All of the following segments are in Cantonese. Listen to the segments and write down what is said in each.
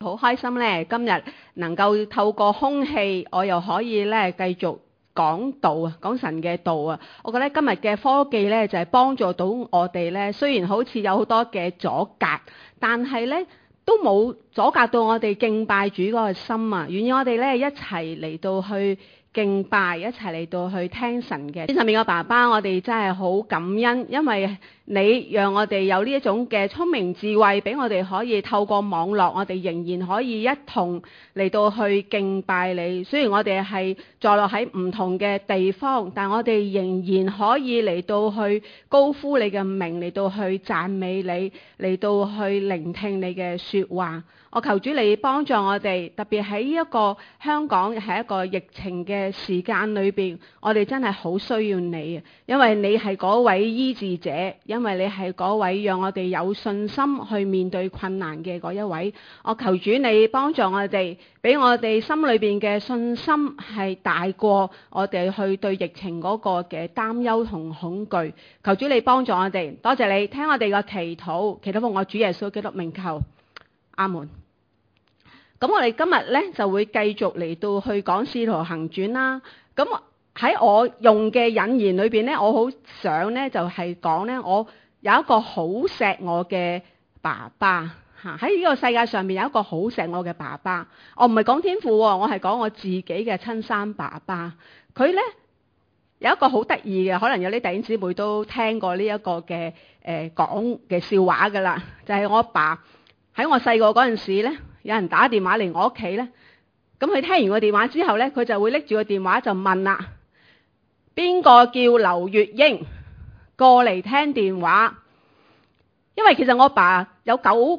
好開心咧，今日能夠透過空氣，我又可以咧繼續講道啊，講神嘅道啊。我覺得今日嘅科技咧就係幫助到我哋咧，雖然好似有好多嘅阻隔，但係咧都冇阻隔到我哋敬拜主嗰個心啊。願意我哋咧一齊嚟到去敬拜，一齊嚟到去聽神嘅。天上面嘅爸爸，我哋真係好感恩，因為你讓我哋有呢一種嘅聰明智慧，俾我哋可以透過網絡，我哋仍然可以一同嚟到去敬拜你。雖然我哋係坐落喺唔同嘅地方，但我哋仍然可以嚟到去高呼你嘅名，嚟到去讚美你，嚟到去聆聽你嘅說話。我求主你幫助我哋，特別喺呢一個香港係一個疫情嘅時間裏邊，我哋真係好需要你啊！因為你係嗰位醫治者，因為你係嗰位讓我哋有信心去面對困難嘅嗰一位。我求主你幫助我哋，俾我哋心裏邊嘅信心係大過我哋去對疫情嗰個嘅擔憂同恐懼。求主你幫助我哋，多謝你聽我哋個祈禱，祈禱奉我主耶穌基督名求，阿門。咁我哋今日咧就會繼續嚟到去講《使徒行傳》啦。咁喺我用嘅引言裏邊咧，我好想咧就係講咧，我有一個好錫我嘅爸爸嚇。喺呢個世界上面有一個好錫我嘅爸爸。我唔係講天父喎，我係講我自己嘅親生爸爸。佢咧有一個好得意嘅，可能有啲弟兄姊妹都聽過呢一個嘅講嘅笑話㗎啦。就係我阿爸喺我細個嗰陣時咧，有人打電話嚟我屋企咧，咁佢聽完個電話之後咧，佢就會拎住個電話就問啦：邊個叫劉月英過嚟聽電話？因為其實我爸有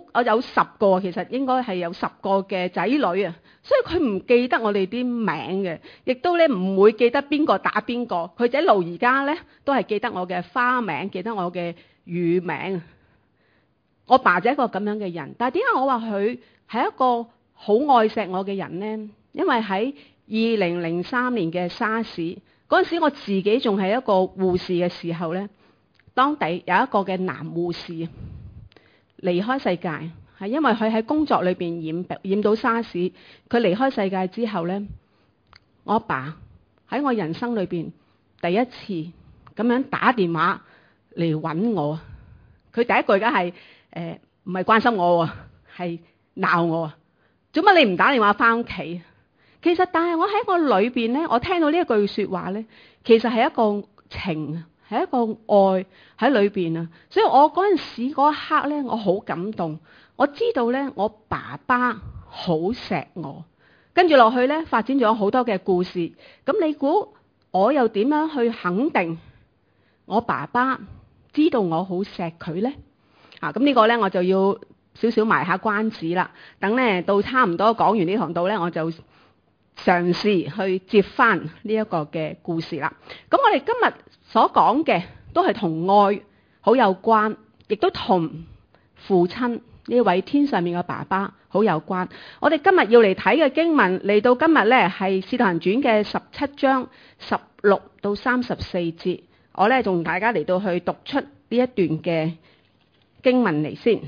10個，其實應該係有10個嘅仔女啊，所以佢唔記得我哋啲名嘅，亦都咧唔會記得邊個打邊個。佢一路而家咧都係記得我嘅花名，記得我嘅乳名。我爸就係一個咁樣嘅人，但係點解我話佢係一個好愛錫我嘅人呢？因為喺2003年嘅沙士嗰陣時，我自己仲係一個護士嘅時候呢，當地有一個嘅男護士離開世界，係因為佢喺工作裏邊染到沙士。佢離開世界之後呢，我阿爸喺我人生裏邊第一次咁樣打電話嚟揾我。佢第一句梗係唔係關心我喎，係鬧我。做乜你唔打電話翻屋企？其實但係我喺我裏邊咧，我聽到呢一句說話咧，其實係一個情，係一個愛喺裏邊啊。所以我嗰陣時嗰一刻咧，我好感動。我知道咧，我爸爸好錫我。跟住落去咧，發展咗好多嘅故事。咁你估我又點樣去肯定我爸爸知道我好錫佢咧？咁呢個咧我就要少少埋下關子啦。等咧到差唔多講完呢堂道咧，我就嘗試去接翻呢一個嘅故事啦。咁我哋今日所講嘅都係同愛好有關，亦都同父親呢位天上面嘅爸爸好有關。我哋今日要嚟睇嘅經文嚟到今日咧係《使徒行傳》嘅17章16到34節。我咧同大家嚟到去讀出呢一段嘅經文嚟先。《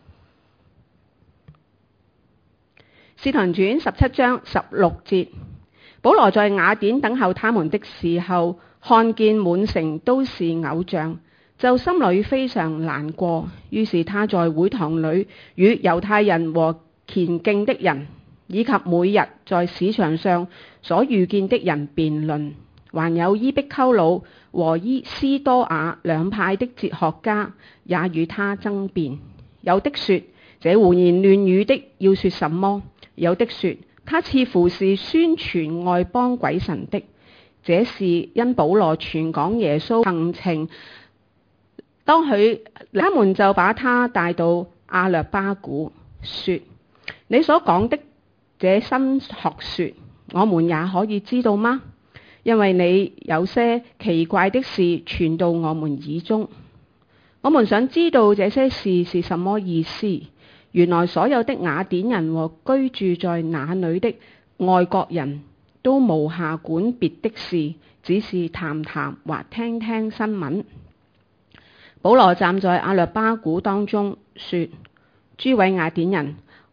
使徒行傳》17章16節，保羅在雅典等候他們的時候，看見滿城都是偶像，就心裏非常難過。於是他在會堂裏與猶太人和虔敬的人，以及每日在市場上所遇見的人辯論。還有伊壁鳩魯和斯多亞兩派的哲學家也與他爭辯。有的說，這胡言亂語的要說什麼？有的說，他似乎是宣傳外邦鬼神的。這是因保羅傳講耶穌行程，他們就把他帶到亞略巴古，說：你所講的這新學說，我們也可以知道嗎？因為你有些奇怪的事傳到我們耳中，我們想知道這些事是什麼意思。原來所有的雅典人和居住在那裏的外國人都無暇管別的事，只是談談或聽聽新聞。保羅站在亞略巴古當中說：諸位雅典人，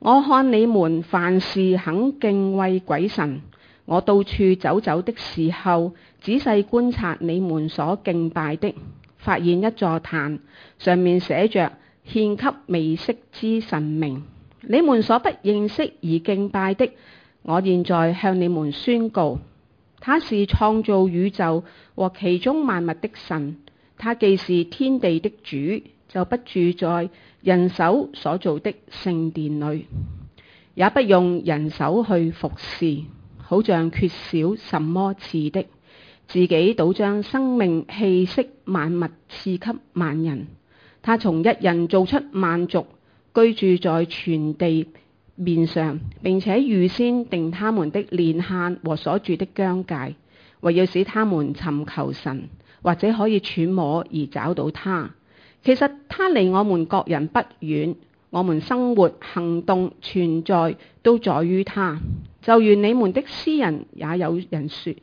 我看你們凡事肯敬畏鬼神，我到處走走的時候，仔細觀察你們所敬拜的，發現一座壇，上面寫着獻給未識之神明。你們所不認識而敬拜的，我現在向你們宣告，他是創造宇宙和其中萬物的神。他既是天地的主，就不住在人手所造的聖殿裏，也不用人手去服侍，好像缺少什麼似的，自己倒將生命氣息萬物賜給萬人。他從一人造出萬族，居住在全地面上，並且預先定他們的年限和所住的疆界，為要使他們尋求神，或者可以揣摩而找到他。其實他離我們各人不遠，我們生活、行動、存在都在於他。就如你們的詩人也有人說，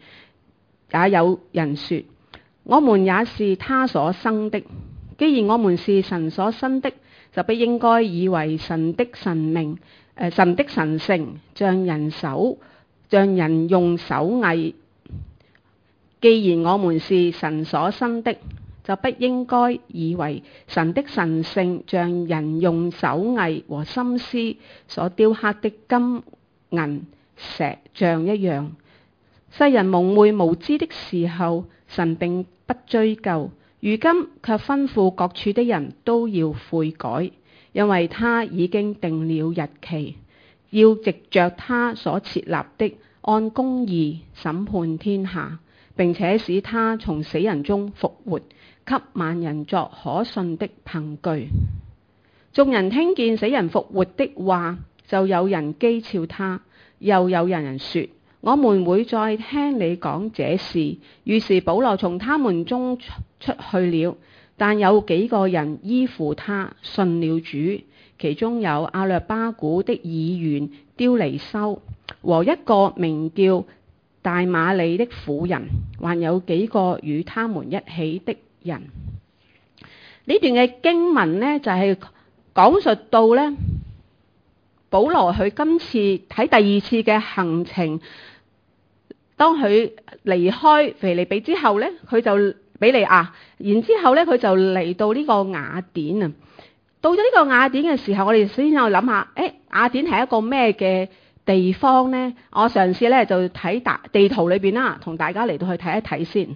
我們也是他所生的。既然我們是神所生的，就不應該以為神的神聖像人用手藝。既然我們是神所生的，就不應該以為神的神聖像人用手藝和心思所雕刻的金銀石像一樣。世人蒙昧無知的時候，神並不追究，如今卻吩咐各處的人都要悔改，因為他已經定了日期，要藉着他所設立的按公義審判天下，並且使他從死人中復活，給萬人作可信的憑據。眾人聽見死人復活的話，就有人譏誚他，又有人說，我們會再聽你講這事。於是保羅從他們中出去了，但有幾個人依附他，信了主，其中有亞略巴古的議員丟尼修和一個名叫大馬利的婦人，還有幾個與他們一起的人。呢段嘅經文呢，就係講述到呢，保羅佢今次喺第二次嘅行程，當佢離開腓利比之後呢，佢就比利亞，然之後呢，佢就嚟到呢個雅典啊。到咗呢個雅典嘅時候，我哋先有諗下，雅典係一個咩嘅地方呢？我嘗試咧就睇地圖裏邊啦，同大家嚟到去睇一睇先。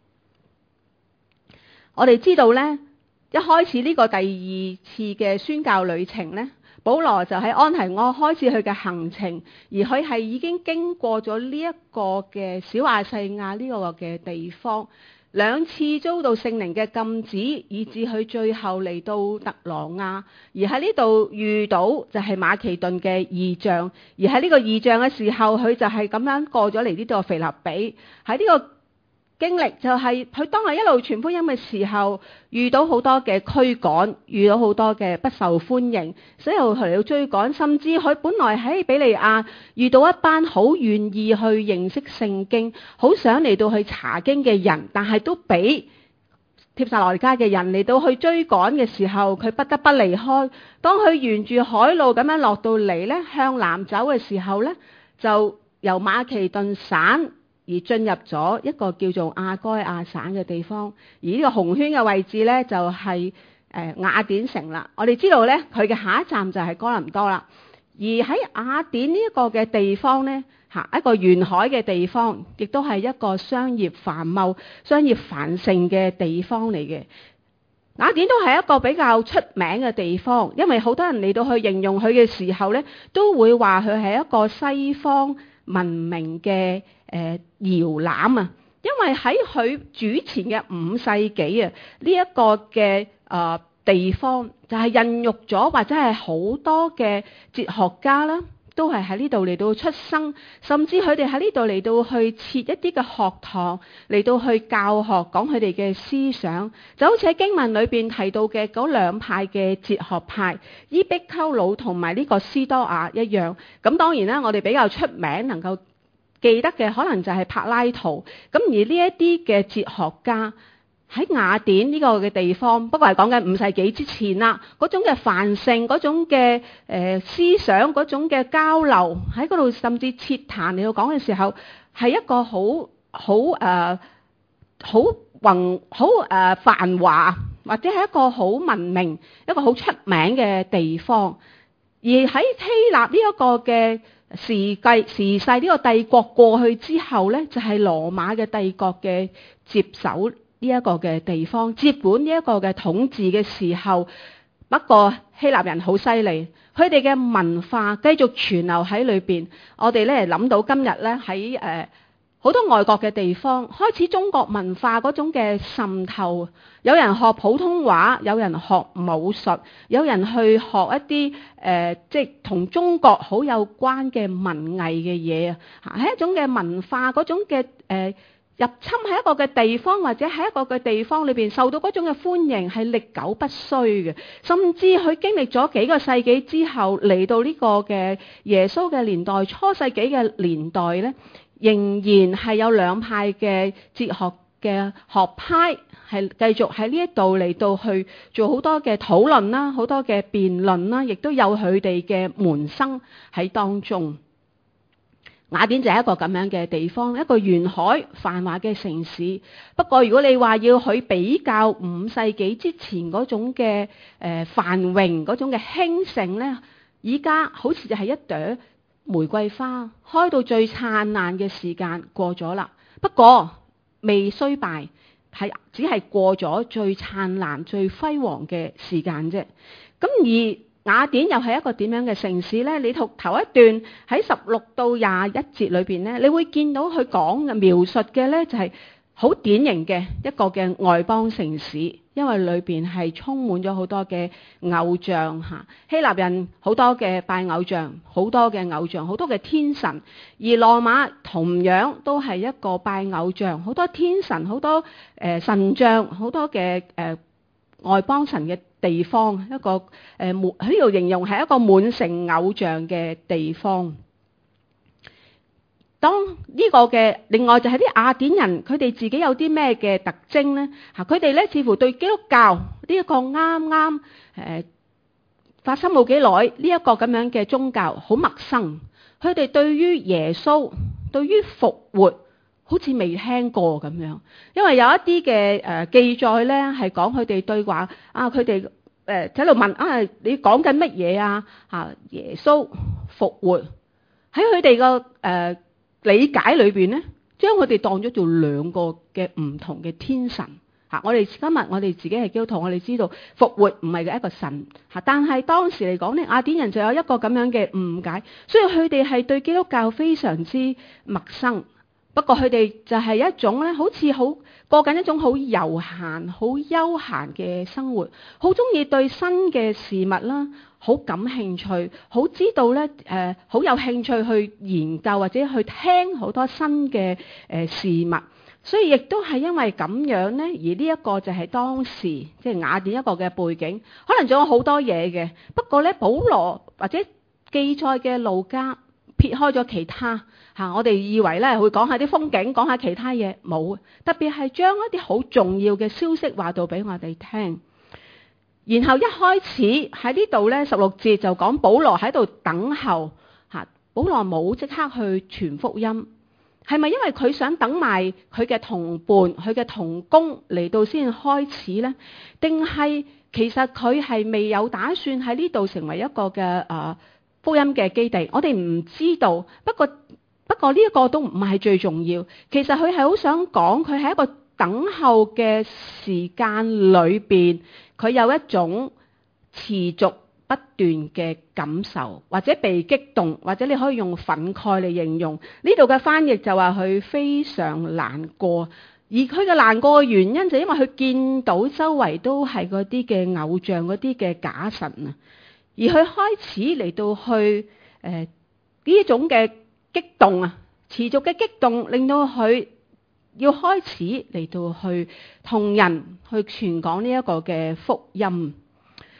我哋知道呢，一開始呢個第二次嘅宣教旅程呢，保羅就喺安提阿開始佢嘅行程，而佢係已經經過咗呢一個嘅小亞細亞呢個嘅地方，兩次遭到聖靈嘅禁止，以致佢最後嚟到特羅亞，而喺呢度遇到就係馬其頓嘅異象，而喺呢個異象嘅時候，佢就係咁樣過咗嚟呢度腓立比。喺呢個經歷就係佢當係一路傳福音嘅時候，遇到好多嘅驅趕，遇到好多嘅不受歡迎，所以佢嚟到追趕，甚至佢本來喺比利亞遇到一班好願意去認識聖經，好想嚟到去查經嘅人，但係都俾帖撒羅尼迦嘅人嚟到去追趕嘅時候，佢不得不離開。當佢沿住海路咁樣落到嚟呢，向南走嘅時候呢，就由馬其頓省而進入咗一個叫做亞該亞省嘅地方，而呢個紅圈嘅位置呢，就係雅典城啦。我哋知道呢，佢嘅下一站就係哥林多啦。而喺雅典呢一個嘅地方呢，一個沿海嘅地方，亦都係一個商業繁茂、商業繁盛嘅地方嚟嘅。雅典都係一個比較出名嘅地方，因為好多人嚟到去形容佢嘅時候呢，都會話佢係一個西方文明嘅搖籃啊。因為喺佢主前嘅5世紀啊，呢一個嘅地方就係孕育咗或者係好多嘅哲學家啦，都係喺呢度嚟到出生，甚至佢哋喺呢度嚟到去設一啲嘅學堂嚟到去教學，講佢哋嘅思想，就好似喺經文裏邊提到嘅嗰兩派嘅哲學派，伊壁鳩魯同埋呢個斯多亞一樣。咁當然啦，我哋比較出名能夠記得嘅可能就係柏拉圖。咁而呢一啲嘅哲學家喺雅典呢個嘅地方，不過係講緊5世紀之前啦，嗰種嘅繁盛，嗰種嘅思想，嗰種嘅交流喺嗰度，甚至設壇嚟到講嘅時候，係一個好繁華，或者係一個好文明、一個好出名嘅地方。而喺希臘呢一個嘅時勢呢個帝國過去之後呢，就係羅馬嘅帝國嘅接手呢一個嘅地方，接管呢一個嘅統治嘅時候，不過希臘人好犀利，佢哋嘅文化繼續傳留喺裏邊。我哋咧諗到今日咧喺好多外國嘅地方開始中國文化嗰種嘅滲透，有人學普通話，有人學武術，有人去學一啲即係同中國好有關嘅文藝嘅嘢啊，係一種嘅文化嗰種嘅入侵喺一個嘅地方，或者喺一個嘅地方裏邊受到嗰種嘅歡迎係歷久不衰嘅，甚至佢經歷咗幾個世紀之後嚟到呢個嘅耶穌嘅年代，初世紀嘅年代咧，仍然係有兩派嘅哲學嘅學派係繼續喺呢一度嚟到去做好多嘅討論啦，好多嘅辯論啦，亦都有佢哋嘅門生喺當中。雅典就係一個咁樣嘅地方，一個沿海繁華嘅城市。不過如果你話要去比較5世紀之前嗰種嘅繁榮，嗰種嘅興盛呢，而家好似就係一朵玫瑰花開到最燦爛嘅時間過咗啦。不過未衰敗，只係過咗最燦爛最輝煌嘅時間啫。咁而雅典又係一個點樣嘅城市呢？你頭一段喺16到21節裏邊呢，你會見到佢講嘅描述嘅呢，就係好典型嘅一個嘅外邦城市，因為裏邊係充滿咗好多嘅偶像嚇。希臘人好多嘅拜偶像，好多嘅偶像，好多嘅天神。而羅馬同樣都係一個拜偶像，好多天神，好多神像，好多嘅外邦神嘅地方，一個喺呢度形容係一個滿城偶像嘅地方。當呢個嘅另外就係啲雅典人，佢哋自己有啲咩嘅特徵呢？佢哋咧似乎對基督教呢一個啱啱發生冇幾耐呢一個咁樣嘅宗教好陌生。佢哋對於耶穌，對於復活，好似未聽過咁樣，因為有一啲嘅記載咧，係講佢哋對話啊，佢哋喺度問啊，你講緊乜嘢啊？耶穌復活喺佢哋個理解裏邊咧，將佢哋當咗做兩個嘅唔同嘅天神嚇。我哋今日我哋自己係基督徒，我哋知道復活唔係一個神嚇，但係當時嚟講咧，雅典人就有一個咁樣嘅誤解，所以佢哋係對基督教非常之陌生。不過佢哋就係一種咧，好似好過緊一種好悠閒、好休閒嘅生活，好中意對新嘅事物啦，好感興趣，好知道咧好有興趣去研究或者去聽好多新嘅事物。所以亦都係因為咁樣咧，而呢一個就係當時即係雅典一個嘅背景，可能仲有好多嘢嘅。不過咧，保羅或者記載嘅路加撇開咗其他。我哋以為咧會講下啲風景，講下其他嘢，冇。特別係將一啲好重要嘅消息話到俾我哋聽。然後一開始喺呢度咧16節就講保羅喺度等候嚇，保羅冇即刻去傳福音，係咪因為佢想等埋佢嘅同伴、佢嘅同工嚟到先開始呢？定係其實佢係未有打算喺呢度成為一個嘅福音嘅基地？我哋唔知道。不過呢一個都唔係最重要，其實佢係好想講，佢喺一個等候嘅時間裏邊，佢有一種持續不斷嘅感受，或者被激動，或者你可以用憤慨嚟形容。呢度嘅翻譯就話佢非常難過，而佢嘅難過嘅原因就因為佢見到周圍都係嗰啲嘅偶像、嗰啲嘅假神啊，而佢開始嚟到去呢一種嘅激動啊，持續嘅激動令到佢要開始嚟到去同人去傳講呢一個嘅福音。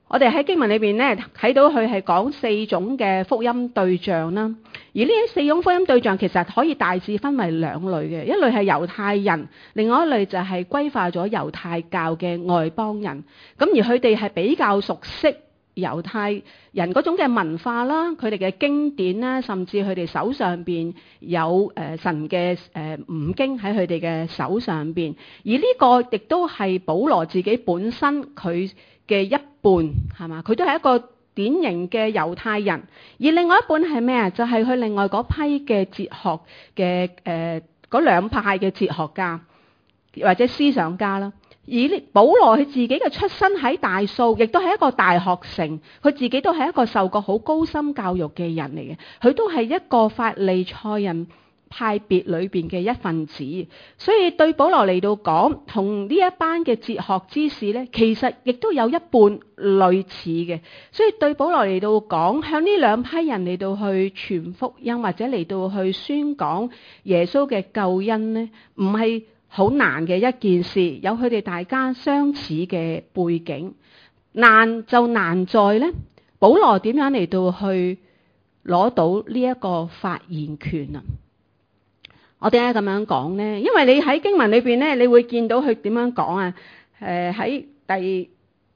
我哋喺經文裏邊咧睇到佢係講4種嘅福音對象啦，而呢4種福音對象其實可以大致分為2類嘅，一類係猶太人，另外一類就係歸化咗猶太教嘅外邦人。咁而佢哋係比較熟悉猶太人嗰種嘅文化啦，佢哋嘅經典啦，甚至佢哋手上邊有神嘅五經喺佢哋嘅手上邊，而呢個亦都係保羅自己本身佢嘅一半，係嘛？佢都係一個典型嘅猶太人，而另外一半係咩啊？就係佢另外嗰批嘅哲學嘅嗰2派嘅哲學家或者思想家啦。而保羅佢自己嘅出身喺大數，亦都係一個大學城，佢自己都係一個受過好高深教育嘅人嚟嘅，佢都係一個法利賽人派別裏邊嘅一份子，所以對保羅嚟到講，同呢一班嘅哲學之士呢，其實亦都有一半類似嘅，所以對保羅嚟到講，向呢2批人嚟到去傳福音或者嚟到去宣講耶穌嘅救恩呢，唔係好難嘅一件事，有佢哋大家相似嘅背景，難就難在呢，保羅點樣嚟到去攞到呢一個發言權啊？我點解咁樣講呢？因為你喺經文裏邊呢，你會見到佢點樣講啊？喺第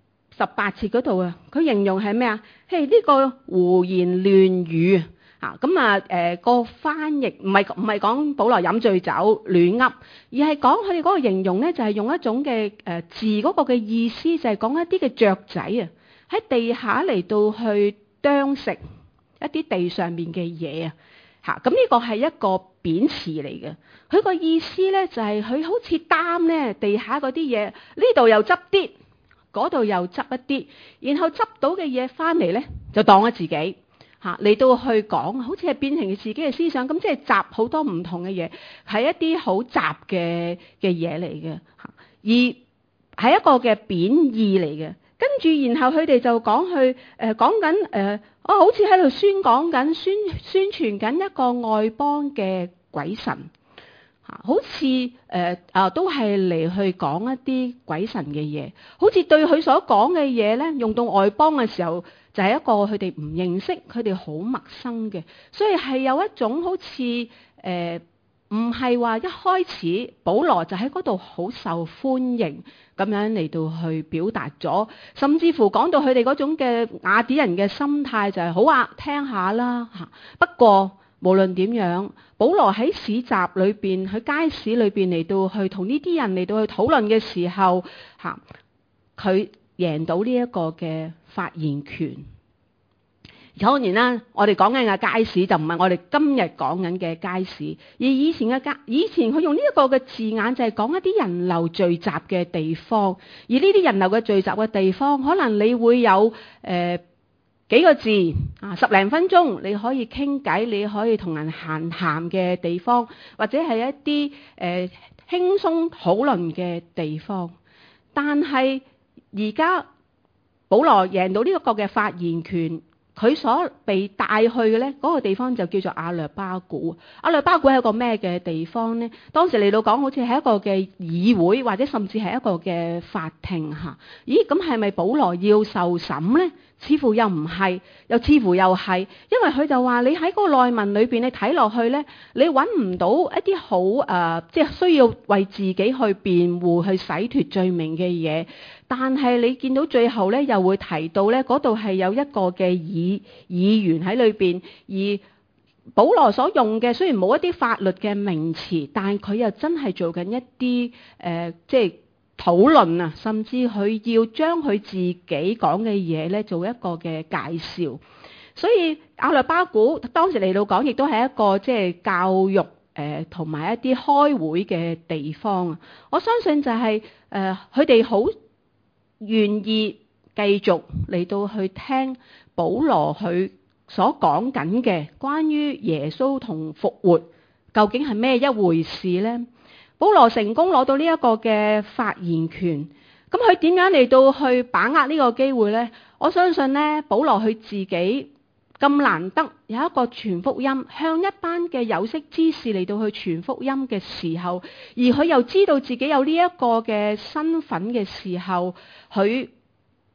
18節嗰度啊，佢形容係咩啊？呢個胡言亂語啊！個翻譯唔係講保羅飲醉酒亂噏，而係講佢哋嗰個形容呢，就係用一種嘅字嗰個嘅意思，就係講一啲嘅雀仔啊喺地下嚟到去啄食一啲地上面嘅嘢啊！咁呢個係一個貶詞嚟嘅，佢個意思咧就係佢好似擔咧地下嗰啲嘢，呢度又執啲，嗰度又執一啲，然後執到嘅嘢翻嚟咧就當咗自己嚟到去講，好似係變成自己嘅思想，咁即係集好多唔同嘅嘢，係一啲好雜嘅嘢嚟嘅，而係一個嘅貶義嚟嘅。跟住然後佢哋就講去講緊好似喺度宣傳緊一個外邦嘅鬼神，好似都係嚟去講一啲鬼神嘅嘢，好似對佢所講嘅嘢咧，用到外邦嘅時候就係一個佢哋唔認識，佢哋好陌生嘅，所以係有一種好似唔係話一開始保羅就喺嗰度好受歡迎咁樣嚟到去表達咗，甚至乎講到佢哋嗰種嘅雅典人嘅心態就係好啊，聽下啦嚇。不過無論點樣，保羅喺市集裏邊、喺街市裏邊嚟到去同呢啲人嚟到去討論嘅時候嚇，佢贏到呢一個嘅發言權。當然啦，我哋講緊嘅街市就唔係我哋今日講緊嘅街市，而以前佢用呢一個嘅字眼就係講一啲人流聚集嘅地方，而呢啲人流嘅聚集嘅地方，可能你會有幾個字啊，10零分鐘你可以傾偈，你可以同人閒談嘅地方，或者係一啲輕鬆討論嘅地方。但係而家保羅贏到呢一個嘅發言權。佢所被帶去嘅呢嗰個地方就叫做亞略巴古。亞略巴古係一個咩嘅地方呢？當時嚟到講，好似係一個嘅議會，或者甚至係一個嘅法庭嚇。咦，咁係咪保羅要受審呢？似乎又唔係，又似乎又係，因為佢就話你喺嗰個內文裏邊，你睇落去呢，你揾唔到一啲好即係需要為自己去辯護、去洗脫罪名嘅嘢。但係你見到最後呢，又會提到呢嗰度係有一個嘅議員喺裏邊，而保羅所用嘅雖然冇一啲法律嘅名詞，但係佢又真係做緊一啲即係討論啊，甚至佢要將佢自己講嘅嘢呢做一個嘅介紹。所以亞略巴古當時嚟到講，亦都係一個即係教育同埋一啲開會嘅地方啊。我相信就係佢哋好願意繼續嚟到去聽保羅佢所講緊嘅關於耶穌同復活究竟係咩一回事呢？保羅成功攞到呢一個嘅發言權，咁佢點樣嚟到去把握呢個機會呢？我相信呢，保羅佢自己咁難得有一個傳福音，向一班嘅有識之士嚟到去傳福音嘅時候，而佢又知道自己有呢一個嘅身份嘅時候，佢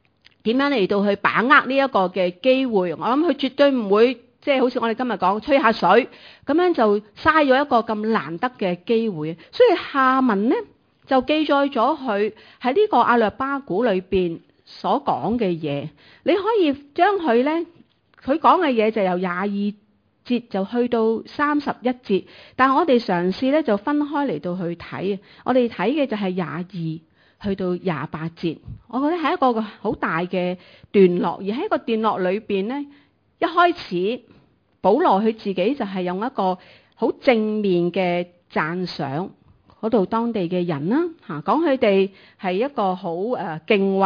點樣嚟到去把握呢一個嘅機會。我諗佢絕對唔會即係好似我哋今日講吹下水咁樣就嘥咗一個咁難得嘅機會。所以下文呢，就記載咗佢喺呢個亞略巴古裏邊所講嘅嘢。你可以將佢呢，佢講嘅嘢就由22節就去到31節，但係我哋嘗試咧就分開嚟到去睇。我哋睇嘅就係22去到28節，我覺得係一個好大嘅段落。而喺一個段落裏邊呢，一開始保羅佢自己就係用一個好正面嘅讚賞嗰度當地嘅人啦，講佢哋係一個好敬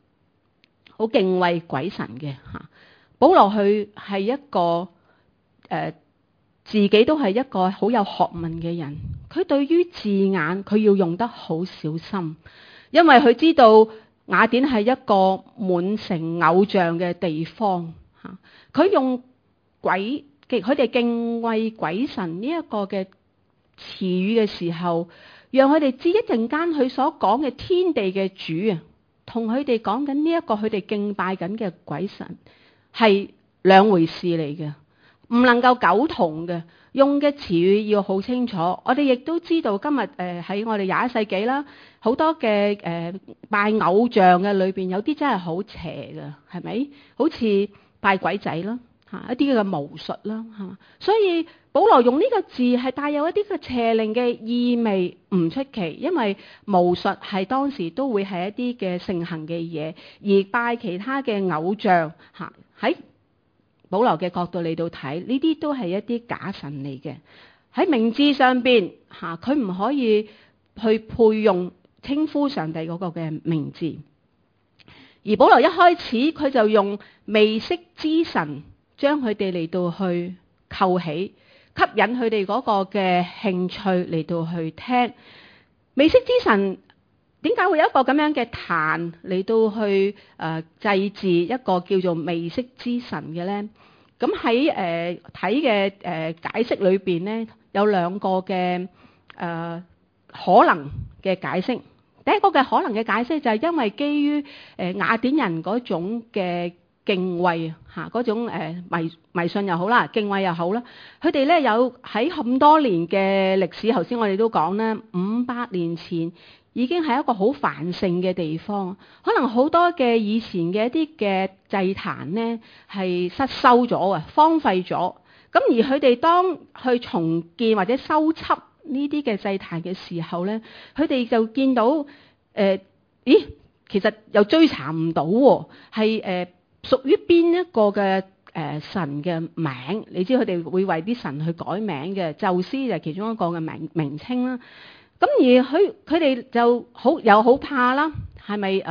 畏鬼神嘅嚇。保羅佢係一個自己都係一個好有學問嘅人，佢對於字眼佢要用得好小心，因為佢知道雅典係一個滿城偶像嘅地方嚇。佢用佢哋敬畏鬼神呢一個嘅詞語嘅時候，讓佢哋知一陣間佢所講嘅天地嘅主啊，同佢哋講緊呢一個佢哋敬拜緊嘅鬼神係兩回事嚟嘅，唔能夠苟同嘅。用嘅詞語要好清楚。我哋亦都知道今日喺我哋21世紀啦，好多嘅拜偶像嘅裏邊有啲真係好邪嘅，係咪？好似拜鬼仔啦，一啲嘅巫術啦，所以保羅用呢個字係帶有一啲嘅邪靈嘅意味，唔出奇，因為巫術係當時都會係一啲嘅盛行嘅嘢，而拜其他嘅偶像喺保羅嘅角度嚟到睇，呢啲都係一啲假神嚟嘅。喺名字上邊佢唔可以去配用稱呼上帝嗰個嘅名字。而保羅一開始佢就用未識之神將佢哋嚟到去扣起，吸引佢哋嗰個嘅興趣嚟到去聽。未識之神點解會有一個咁樣嘅壇嚟到去祭祀一個叫做未識之神嘅咧？咁喺睇嘅解釋裏邊咧，有兩個嘅可能嘅解釋。第一個嘅可能嘅解釋就係因為基於雅典人嗰種嘅敬畏嗰種迷信又好啦，敬畏又好啦，佢哋咧有喺咁多年嘅歷史，頭先我哋都講咧，500年前已經係一個好繁盛嘅地方，可能好多嘅以前嘅一啲嘅祭壇咧係失修咗啊，荒廢咗。咁而佢哋當去重建或者修葺呢啲嘅祭壇嘅時候咧，佢哋就見到其實又追查唔到喎，係屬於邊一個嘅神嘅名？你知佢哋會為啲神去改名嘅，宙斯就係其中一個嘅名稱啦。咁而佢哋就又好怕啦，係咪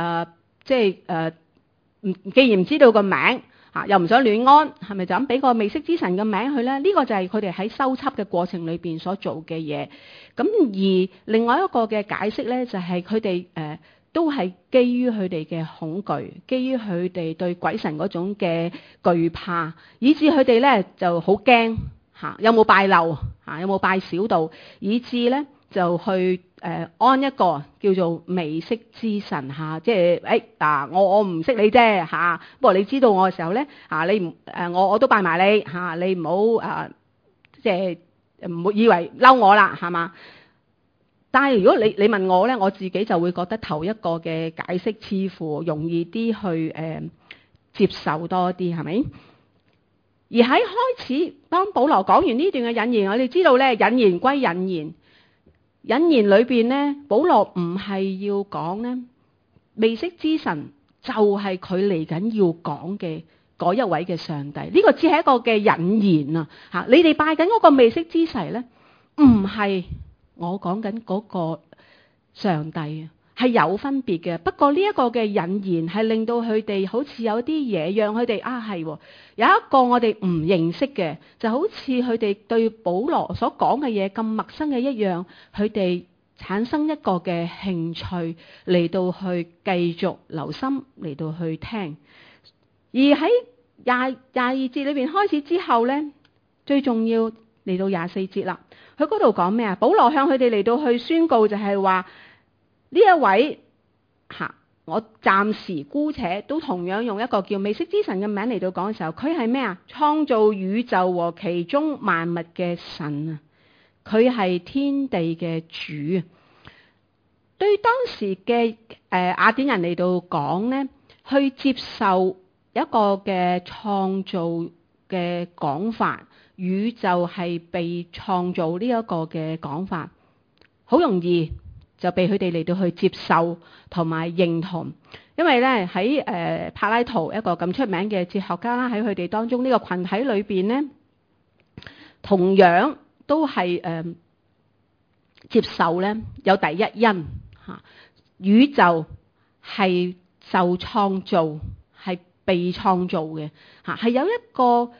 既然唔知道個名又唔想亂安，係咪就咁俾個未識之神嘅名佢咧？呢個就係佢哋喺修葺嘅過程裏邊所做嘅嘢。咁而另外一個嘅解釋咧，就係佢哋都係基於佢哋嘅恐懼，基於佢哋對鬼神嗰種嘅懼怕，以致佢哋咧就好驚有冇拜漏有冇拜小道，以致咧就去安一個叫做未識之神即係我唔識你啫不過你知道我嘅時候咧你唔我都拜埋你你唔好即係唔好以為嬲我啦，係嘛？但係如果你問我咧，我自己就會覺得頭一個嘅解釋似乎容易啲去接受多啲，係咪？而喺開始當保羅講完呢段嘅引言，我哋知道咧，引言歸引言，引言裏邊咧，保羅唔係要講咧未識之神就係佢嚟緊要講嘅嗰一位嘅上帝，呢個只係一個嘅引言啊！你哋拜緊嗰個未識之神咧，唔係我講緊嗰個上帝啊，係有分別嘅。不過呢一個嘅引言係令到佢哋好似有啲嘢，讓佢哋係有一個我哋唔認識嘅，就好似佢哋對保羅所講嘅嘢咁陌生嘅一樣，佢哋產生一個嘅興趣嚟到去繼續留心嚟到去聽。而喺22節裏邊開始之後呢，最重要嚟到24節啦。佢嗰度講咩啊？保羅向佢哋嚟到去宣告就係話呢一位我暫時姑且都同樣用一個叫未識之神嘅名嚟到講嘅時候，佢係咩啊？創造宇宙和其中萬物嘅神啊！佢係天地嘅主。對當時嘅雅典人嚟到講呢，去接受一個嘅創造嘅講法，宇宙係被創造呢一個嘅講法，好容易就被佢哋嚟到去接受同埋認同。因為咧喺柏拉圖一個咁出名嘅哲學家啦，喺佢哋當中呢個群體裏邊呢，同樣都係接受咧有第一因嚇，宇宙係受創造，係被創造嘅嚇，係有一個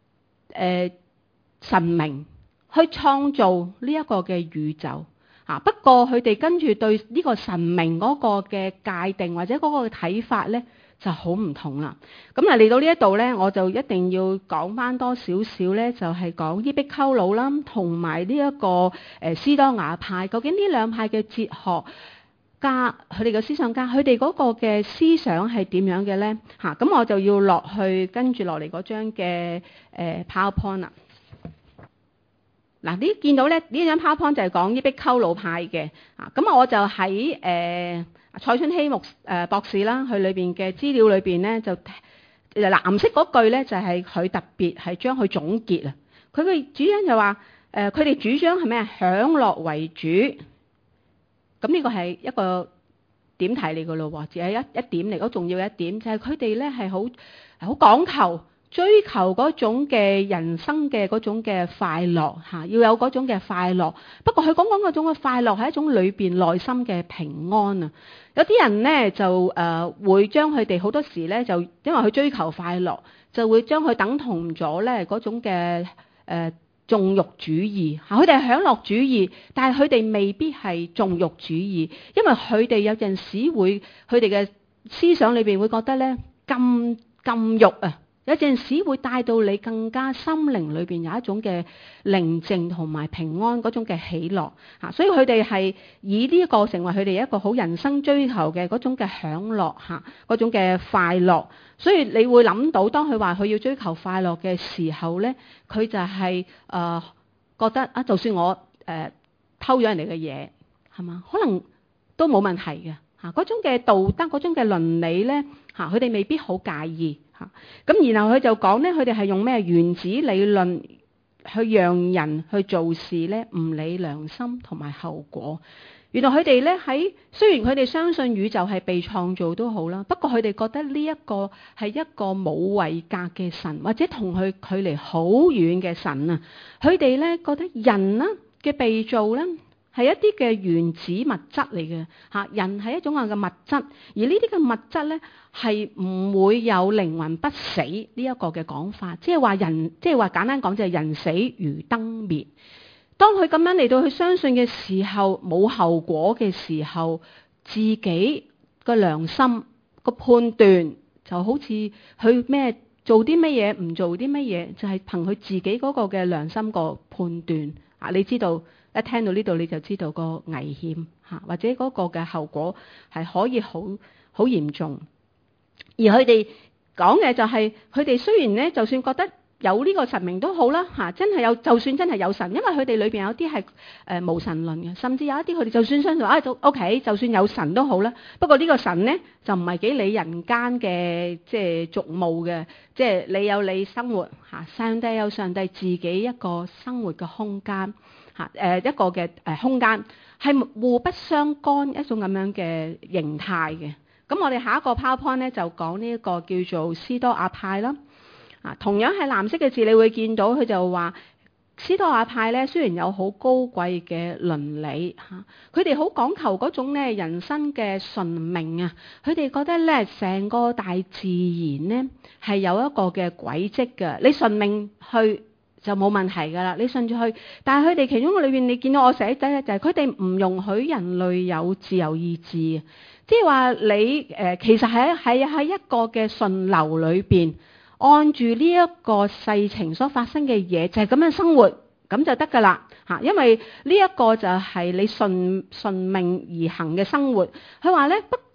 神明去創造呢一個嘅宇宙嚇。不過佢哋跟住對呢個神明嗰個嘅界定或者嗰個睇法咧就好唔同啦。咁啊嚟到呢一度咧，我就一定要講翻多少少咧，就係講伊壁鳩魯啦，同埋呢一個斯多亞派。究竟呢兩派嘅哲學家，佢哋嘅思想家，佢哋嗰個嘅思想係點樣嘅咧？嚇，咁我就要落去跟住落嚟嗰張嘅PowerPoint 啦。嗱，呢見到咧呢張 PowerPoint 就係講伊壁鳩魯派嘅。咁我就喺蔡春熙博士啦，佢裏邊嘅資料裏邊咧就藍色嗰句咧就係佢特別係將佢總結啊。佢嘅主張就話佢哋主張係咩啊？享樂為主。咁呢個係一個點題嚟㗎咯喎，只係一點嚟，好重要嘅一點就係佢哋咧係好講求追求嗰種嘅人生嘅嗰種嘅快樂嚇，要有嗰種嘅快樂。不過佢講嗰種嘅快樂係一種裏邊內心嘅平安啊。有啲人咧就會將佢哋好多時咧就因為佢追求快樂，就會將佢等同咗咧嗰種嘅縱慾主義嚇。佢哋係享樂主義，但係佢哋未必係縱慾主義，因為佢哋有陣時會佢哋嘅思想裏邊會覺得咧禁慾啊。有陣時會帶到你更加心靈裏邊有一種嘅寧靜同埋平安嗰種嘅喜樂嚇，所以佢哋係以呢一個成為佢哋一個好人生追求嘅嗰種嘅享樂嚇，嗰種嘅快樂。所以你會諗到，當佢話佢要追求快樂嘅時候咧，佢就係覺得啊，就算我偷咗人哋嘅嘢係嘛，可能都冇問題嘅嚇。嗰種嘅道德嗰種嘅倫理咧嚇，佢哋未必好介意。咁然後佢就講咧，佢哋係用咩原子理論去讓人去做事咧，唔理良心同埋後果。原來佢哋咧喺雖然佢哋相信宇宙係被創造都好啦，不過佢哋覺得呢一個係一個冇位格嘅神，或者同佢距離好遠嘅神啊。佢哋咧覺得人啦嘅被造咧係一啲嘅原子物質嚟嘅嚇，人係一種嘅物質，而呢啲嘅物質咧係唔會有靈魂不死呢一個嘅講法，即係話人，即係話簡單講就係人死如燈滅。當佢咁樣嚟到去相信嘅時候，冇後果嘅時候，自己個良心個判斷就好似佢咩做啲乜嘢唔做啲乜嘢，就係憑佢自己嗰個嘅良心個判斷啊！你知道。一聽到呢度你就知道個危險嚇，或者嗰個嘅後果係可以好嚴重。而佢哋講嘅就係佢哋雖然咧，就算覺得有呢個神明都好啦嚇，真係有，就算真係有神，因為佢哋裏邊有啲係無神論嘅，甚至有一啲佢哋就算相信就 OK， 就算有神都好啦。不過呢個神咧就唔係幾理人間嘅即係俗務嘅，即係你有你生活嚇，上帝有上帝自己一個生活嘅空間。一個嘅空間係互不相干一種咁樣嘅形態嘅。咁我哋下一個 PowerPoint 咧就講呢一個叫做斯多亞派啦。同樣係藍色嘅字，你會見到佢就話斯多亞派咧雖然有好高貴嘅倫理嚇，佢哋好講求嗰種咧人生嘅順命啊。佢哋覺得咧成個大自然咧係有一個嘅軌跡嘅，你順命去就冇問題㗎啦，你順住去。但係佢哋其中裏邊，你見到我寫仔咧，就係佢哋唔容許人類有自由意志，即係話你其實喺一個嘅順流裏邊，按住呢一個世情所發生嘅嘢，就係咁樣生活咁就得㗎啦嚇。因為呢一個就係你順命而行嘅生活。佢話咧，不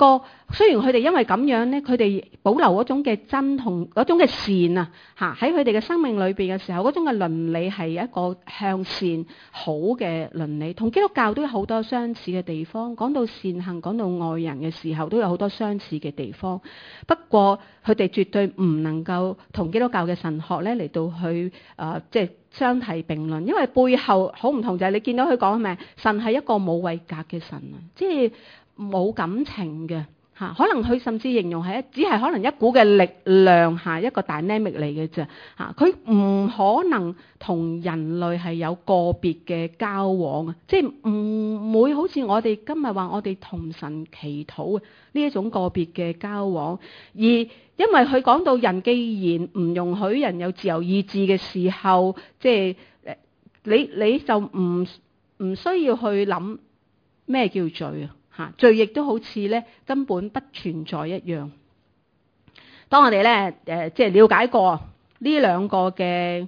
過雖然佢哋因為咁樣咧，佢哋保留嗰種嘅真同嗰種嘅善啊，喺佢哋嘅生命裏邊嘅時候，嗰種嘅倫理係一個向善好嘅倫理，同基督教都有好多相似嘅地方。講到善行，講到愛人嘅時候，都有好多相似嘅地方。不過佢哋絕對唔能夠同基督教嘅神學咧嚟到去即係相提並論，因為背後好唔同就係你見到佢講係咪神係一個冇位格嘅神啊，即係冇感情嘅嚇，可能佢甚至形容係只係可能一股嘅力量嚇，一個 dynamic 嚟嘅啫嚇，佢唔可能同人類係有個別嘅交往啊，即係唔會好似我哋今日話我哋同神祈禱啊呢一種個別嘅交往，而因為佢講到人既然唔容許人有自由意志嘅時候，即係你就唔需要去諗咩叫罪啊。罪亦都好似咧根本不存在一樣。當我哋咧即係了解過呢兩個嘅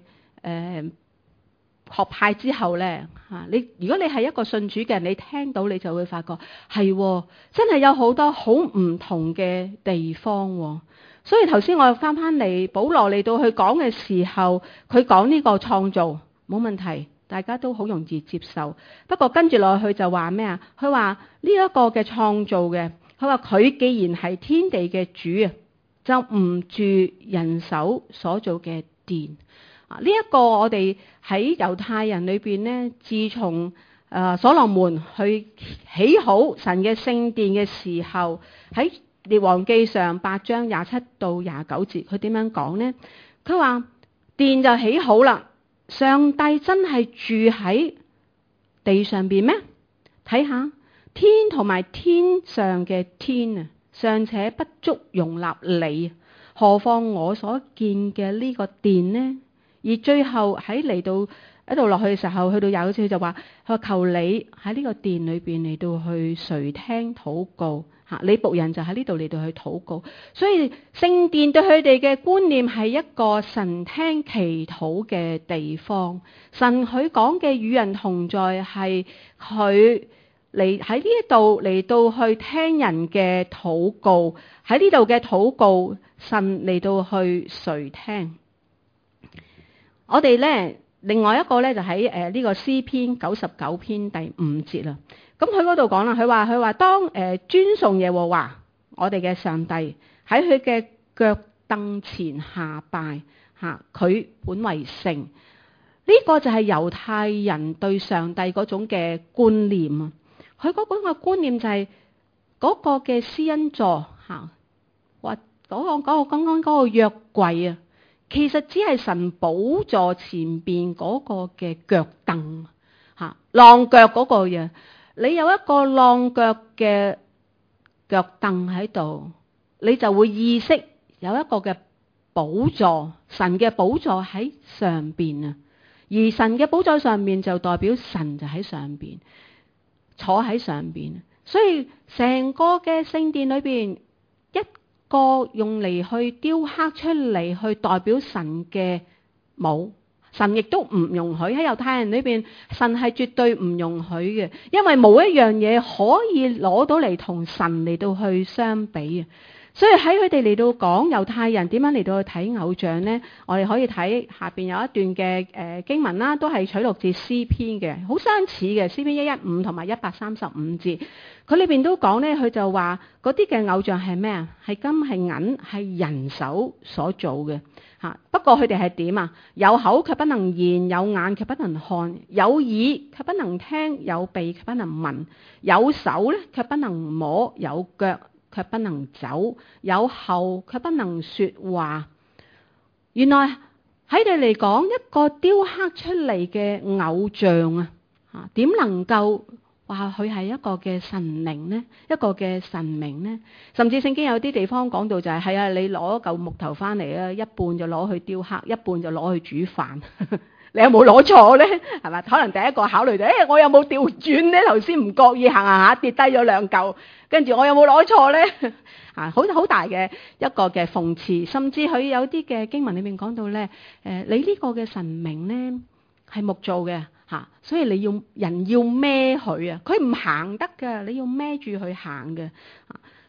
學派之後咧如果你係一個信主嘅人，你聽到你就會發覺係真係有好多好唔同嘅地方。所以頭先我翻嚟保羅嚟到去講嘅時候，佢講呢個創造冇問題。大家都好容易接受，不過跟住落去就話咩啊？佢話呢一個嘅創造嘅，佢話佢既然係天地嘅主啊，就唔住人手所做嘅殿啊！呢一個我哋喺猶太人裏邊呢，自從所羅門去起好神嘅聖殿嘅時候，喺列王記上8章27到29節，佢點樣講呢？佢話殿就起好啦。上帝真係住喺地上邊咩？睇下天同埋天上嘅天啊，尚且不足容納你，何況我所見嘅呢個殿呢？而最後喺嚟到一度落去嘅時候，去到廿九節就話：佢話求你喺呢個殿裏邊嚟到去垂聽禱告。你僕人就喺呢度嚟到去禱告，所以聖殿對佢哋嘅觀念係一個神聽祈禱嘅地方。神佢講嘅與人同在係佢嚟喺呢度嚟到去聽人嘅禱告，喺呢度嘅禱告，神嚟到去垂聽。我哋咧另外一個咧就喺呢個詩篇99篇第5節啦。咁佢嗰度講啦，佢話當尊崇耶和華我哋嘅上帝喺佢嘅腳凳前下拜佢本為聖，呢個就係猶太人對上帝嗰種嘅觀念啊。佢嗰種嘅觀念就係嗰個嘅施恩座或剛剛嗰個約櫃啊，其實只係神寶座前邊嗰個嘅腳凳晾腳嗰個嘢。你有一個晾腳嘅腳凳喺度，你就會意識有一個嘅寶座，神嘅寶座喺上邊啊。而神嘅寶座上面就代表神就喺上邊，坐喺上邊。所以成個嘅聖殿裏邊，一個用嚟去雕刻出嚟去代表神嘅冇。神亦都唔容許，喺猶太人裏邊，神係絕對唔容許嘅，因為冇一樣嘢可以攞到嚟同神嚟到去相比啊！所以喺佢哋嚟到講猶太人點樣嚟到去睇偶像呢？我哋可以睇下邊有一段嘅經文啦，都係取錄自詩篇嘅，好相似嘅詩篇115同埋135節。佢裏邊都講呢，佢就話嗰啲嘅偶像係咩啊？係金係銀係人手所做嘅。不過佢哋係點啊？有口卻不能言，有眼卻不能看，有耳卻不能聽，有鼻卻不能聞，有手咧卻不能摸，有腳卻不能走，有喉卻不能說話。原來喺佢嚟講，一個雕刻出嚟嘅偶像啊，點能夠話佢係一個嘅神靈呢？一個嘅神明呢？甚至聖經有啲地方講到就係啊，你攞嚿木頭翻嚟啊，一半就攞去雕刻，一半就攞去煮飯。你有冇攞錯呢？係咪？可能第一個考慮就我有冇調轉呢？頭先唔覺意行下跌低咗兩嚿，跟住我有冇攞錯呢？好大嘅一個嘅諷刺。甚至佢有啲嘅經文裏面講到呢，你呢個嘅神明呢係木做嘅。所以你人要孭佢啊，佢唔行得噶，你要孭住佢行嘅。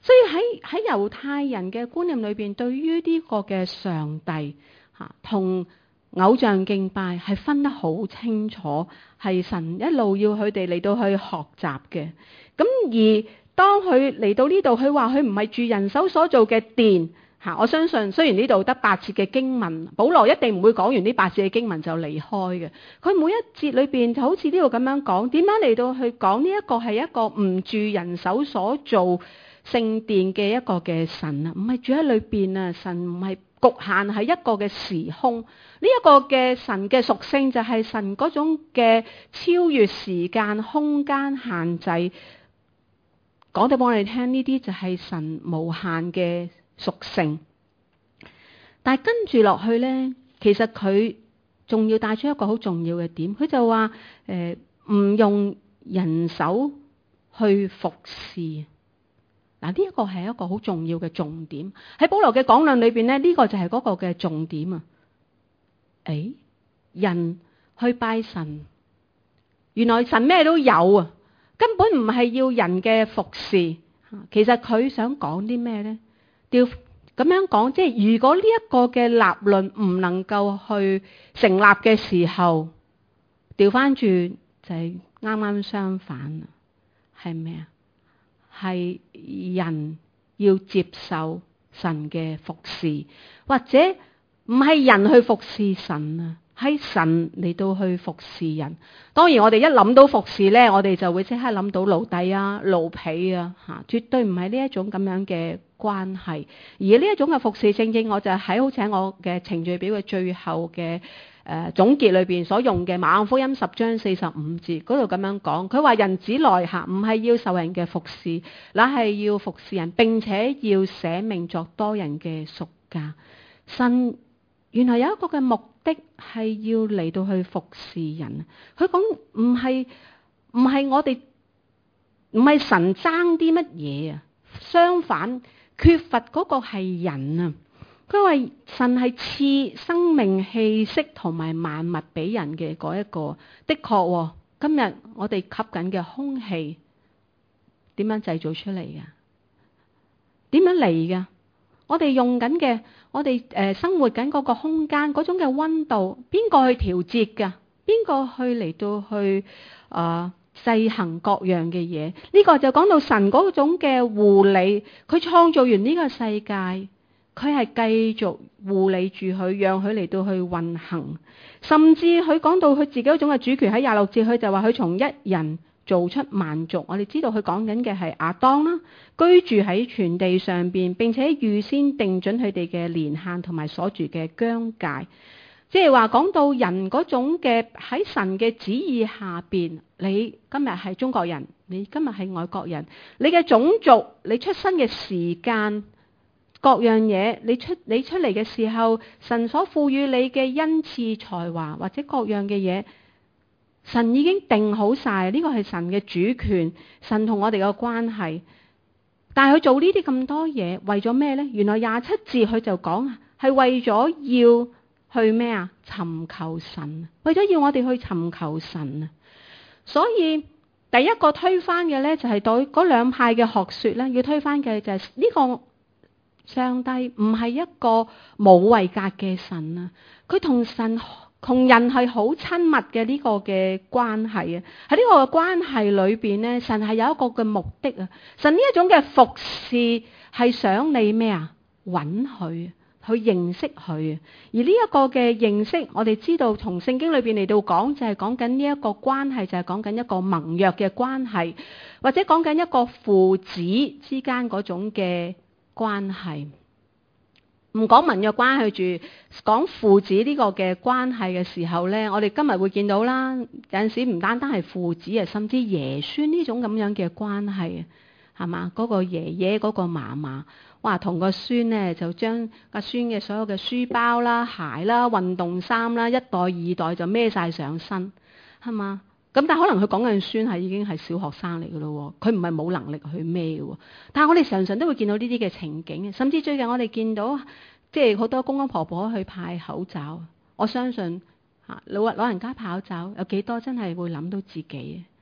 所以喺猶太人嘅觀念裏邊，對於呢個嘅上帝同偶像敬拜係分得好清楚，係神一路要佢哋嚟到去學習嘅。咁而當佢嚟到呢度，佢話佢唔係住人手所做嘅殿。我相信雖然呢度得8節嘅經文，保羅一定唔會講完呢8節嘅經文就離開嘅。佢每一節裏邊就好似呢度咁樣講，點樣嚟到去講呢一個係一個唔住人手所做聖殿嘅一個嘅神啊，唔係住喺裏邊啊，神唔係局限喺一個嘅時空，呢一個嘅神嘅屬性就係神嗰種嘅超越時間空間限制。講到俾我哋聽，呢啲就係神無限嘅屬性。但係跟住落去呢，其實佢仲要帶出一個好重要嘅點，佢就話唔用人手去服侍。嗱，呢一個係一個好重要嘅重點，喺保羅嘅講論裏邊呢，呢個就係嗰個嘅重點啊！人去拜神，原來神咩都有啊，根本唔係要人嘅服侍。其實佢想講啲咩呢？咁樣講，即係如果呢一個嘅立論唔能夠去成立嘅時候，調翻轉就係啱啱相反啦。係咩啊？係人要接受神嘅服侍，或者唔係人去服侍神啊，係神嚟到去服侍人。當然我哋一諗到服侍呢，我哋就會即刻諗到奴隸啊、奴婢啊，絕對唔係呢一種咁樣嘅關係。而呢一種嘅服侍，正正我就喺好似喺我嘅程序表嘅最後嘅總結裏邊所用嘅馬可福音10章45節嗰度咁樣講，佢話人子來唔係要受人嘅服侍，乃係要服侍人，並且要捨命作多人嘅贖價。神原來有一個嘅目的係要嚟到去服侍人。佢講唔係我哋，唔係神爭啲乜嘢啊，相反缺乏嗰個係人啊。佢話神係賜生命氣息同埋萬物俾人嘅嗰一個。的確，今日我哋吸緊嘅空氣點樣製造出嚟㗎？點樣嚟㗎？我哋用緊嘅，我哋生活緊嗰個空間嗰種嘅溫度，邊個去調節㗎？邊個去嚟到去制衡各樣嘅嘢？呢個就講到神嗰種嘅護理，佢創造完呢個世界。佢係繼續護理住佢，讓佢嚟到去運行，甚至佢講到佢自己嗰種嘅主權。喺26節，佢就話佢從一人造出萬族。我哋知道佢講緊嘅係亞當啦，居住喺全地上邊，並且預先定準佢哋嘅年限同埋所住嘅疆界。即係話講到人嗰種嘅喺神嘅旨意下邊，你今日係中國人，你今日係外國人，你嘅種族，你出生嘅時間。各樣嘢，你出嚟嘅時候，神所賦予你嘅恩賜才華或者各樣嘅嘢，神已經定好晒。呢個係神嘅主權，神同我哋嘅關係。但係佢做呢啲咁多嘢，為咗咩呢？原來27節佢就講係為咗要去咩啊？尋求神，為咗要我哋去尋求神啊！所以第一個推翻嘅呢，就係對嗰兩派嘅學說呢，要推翻嘅就係呢個。上帝唔係一個冇位格嘅神啊，佢同人係好親密嘅呢個嘅關係啊。喺呢個嘅關係裏邊呢，神係有一個嘅目的啊。神呢一種嘅服侍係想你咩啊？揾佢，去認識佢。而呢一個嘅認識，我哋知道從聖經裏邊嚟到講，就係講緊呢一個關係，就係講緊一個盟約嘅關係，或者講緊一個父子之間嗰種嘅關係。唔講盟約關係住，講父子呢個嘅關係嘅時候呢，我哋今日會見到啦，有陣時唔單單係父子啊，甚至爺孫呢種咁樣嘅關係啊，係嘛？嗰個爺爺嗰個嫲嫲，哇，同個孫呢就將個孫嘅所有嘅書包啦、鞋啦、運動衫啦，一代二代就孭晒上身，係嘛？咁但係可能佢講緊孫係已經係小學生嚟噶咯，佢唔係冇能力去孭嘅。但係我哋常常都會見到呢啲嘅情景，甚至最近我哋見到即係好多公公婆婆去派口罩。我相信老人家派口罩有幾多真係會諗到自己？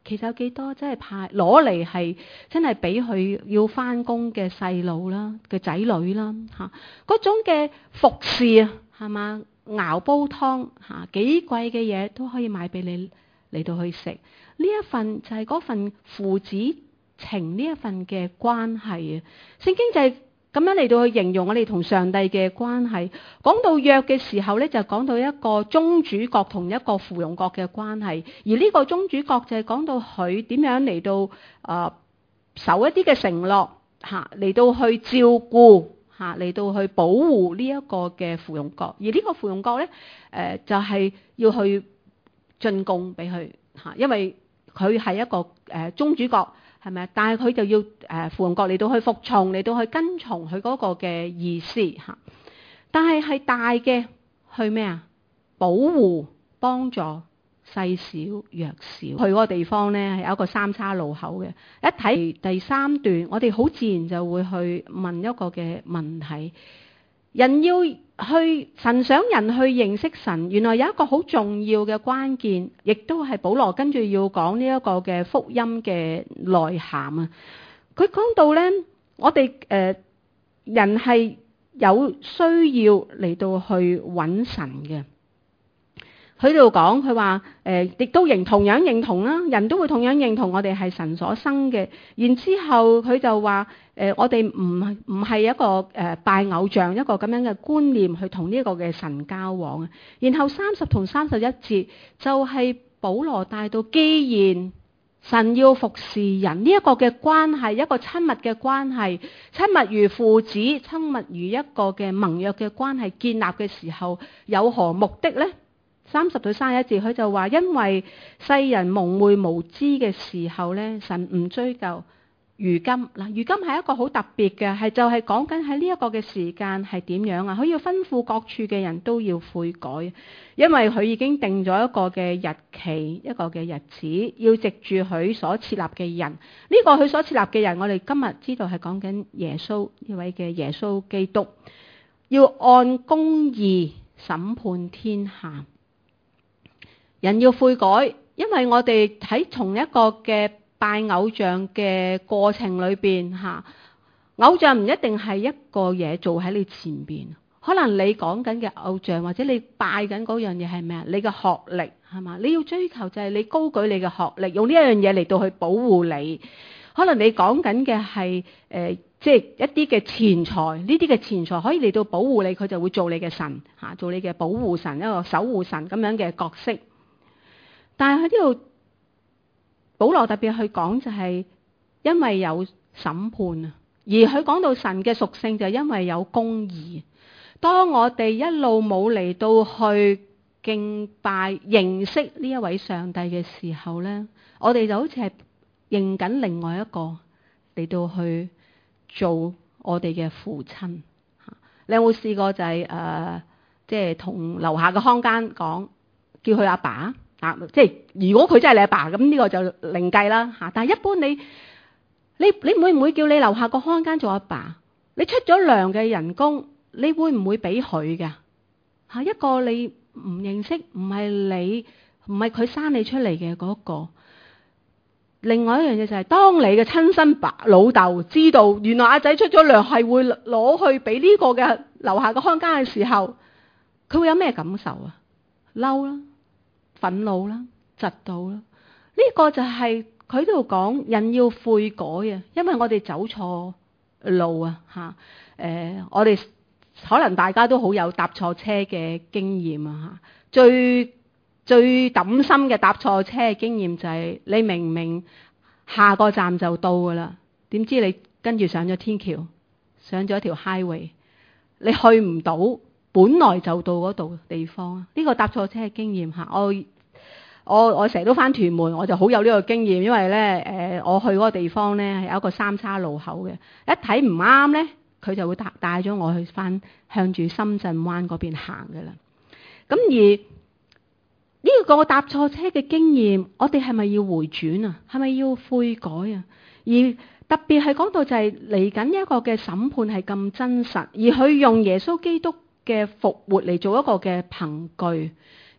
其實有幾多真係派攞嚟係真係俾佢要返工嘅細路啦、嘅仔女啦嚇，嗰種嘅服侍啊，係嘛？熬煲湯嚇，幾貴嘅嘢都可以買俾你嚟到去食。呢一份就係嗰份父子情，呢一份嘅關係啊。聖經就係咁樣嚟到去形容我哋同上帝嘅關係。講到約嘅時候咧，就講到一個宗主國同一個附庸國嘅關係。而呢個宗主國就係講到佢點樣嚟到守一啲嘅承諾嚇，嚟到去照顧嚇，嚟到去保護呢一個嘅附庸國。而呢個附庸國咧，就係要去進貢俾佢嚇，因為佢係一個宗主國。係咪？但係佢就要附庸國嚟到去服從，嚟到去跟從佢嗰個嘅意思嚇。但係大嘅去咩啊？保護、幫助細小弱小。去嗰個地方咧係有一個三叉路口嘅。一睇第三段，我哋好自然就會去問一個嘅問題：人要去神想人去認識神，原來有一個好重要嘅關鍵，亦都係保羅跟住要講呢一個嘅福音嘅內涵啊！佢講到咧，我哋人係有需要嚟到去揾神嘅。佢度講，佢話亦都同樣認同啦，人都會同樣認同我哋係神所生嘅。然之後佢就話我哋唔係一個拜偶像一個咁樣嘅觀念去同呢個嘅神交往啊。然後30同31節就係保羅帶到，既然神要服侍人呢一個嘅關係，一個親密嘅關係，親密如父子，親密如一個嘅盟約嘅關係建立嘅時候，有何目的呢？30到31節，佢就話，因為世人蒙昧無知嘅時候咧，神唔追究。如今如今係一個好特別嘅，就係講緊喺呢一個嘅時間係點樣啊？佢要吩咐各處嘅人都要悔改，因為佢已經定咗一個嘅日期，一個嘅日子，要藉住佢所設立嘅人。呢個佢所設立嘅人，我哋今日知道係講緊耶穌呢位嘅耶穌基督，要按公義審判天下。人要悔改，因為我哋喺從一個嘅拜偶像嘅過程裏邊嚇，偶像唔一定係一個嘢做喺你前邊，可能你講緊嘅偶像或者你拜緊嗰樣嘢係咩啊？你嘅學歷係嘛？你要追求就係你高舉你嘅學歷，用呢一樣嘢嚟到去保護你。可能你講緊嘅係即係一啲嘅錢財，呢啲嘅錢財可以嚟到保護你，佢就會做你嘅神嚇，做你嘅保護神，一個守護神咁樣嘅角色。但係喺呢度，保羅特別去講就係因為有審判啊，而佢講到神嘅屬性就係因為有公義。當我哋一路冇嚟到去敬拜、認識呢一位上帝嘅時候咧，我哋就好似係認緊另外一個嚟到去做我哋嘅父親。你有冇試過就係即係同樓下嘅看更講，叫佢阿爸？即係如果佢真係你阿爸，咁呢個就另計啦嚇。但係一般你會唔會叫你樓下個看更做阿爸？你出咗糧嘅人工，你會唔會俾佢㗎嚇？一個你唔認識，唔係佢生你出嚟嘅嗰個。另外一樣嘢就係，當你嘅親生老豆知道原來阿仔出咗糧係會攞去俾呢個嘅樓下個看更嘅時候，佢會有咩感受啊？嬲啦！憤怒啦，嫉妒啦，呢個就係佢度講人要悔改啊，因為我哋走錯路啊嚇。我哋可能大家都好有搭錯車嘅經驗啊嚇。最抌心嘅搭錯車嘅經驗就係你明明下個站就到噶啦，點知你跟住上咗天橋，上咗一條 highway， 你去唔到本來就到嗰度地方。呢個搭錯車嘅經驗嚇，我成日都返屯門，我就好有呢個經驗，因為咧我去嗰個地方咧係有一個三叉路口嘅，一睇唔啱咧，佢就會帶咗我去返向住深圳灣嗰邊行噶啦。咁而呢個搭錯車嘅經驗，我哋係咪要回轉啊？係咪要悔改啊？而特別係講到就係嚟緊一個嘅審判係咁真實，而佢用耶穌基督嘅復活嚟做一個嘅憑據。而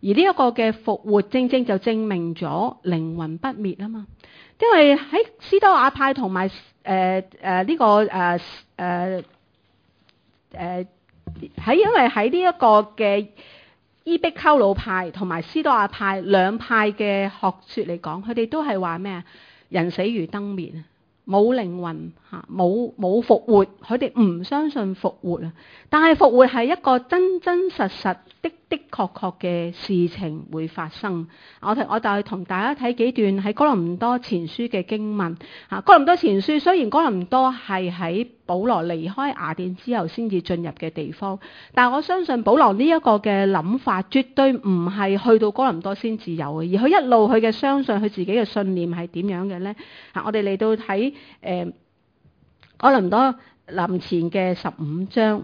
而呢一個嘅復活正正就證明咗靈魂不滅啊嘛。因為喺斯多亞派同埋呢個因為喺呢一個嘅伊壁鳩魯派同埋斯多亞派兩派嘅學說嚟講，佢哋都係話咩啊？人死如燈滅，冇靈魂嚇，冇復活，佢哋唔相信復活啊！但係復活係一個真真實實的確嘅事情會發生。我就同大家睇幾段喺哥林多前書嘅經文嚇。哥林多前書雖然哥林多係喺保羅離開雅典之後先至進入嘅地方，但我相信保羅呢一個嘅諗法絕對唔係去到哥林多先至有嘅，而佢一路佢嘅相信佢自己嘅信念係點樣嘅呢？我哋嚟到睇哥林多林前嘅15章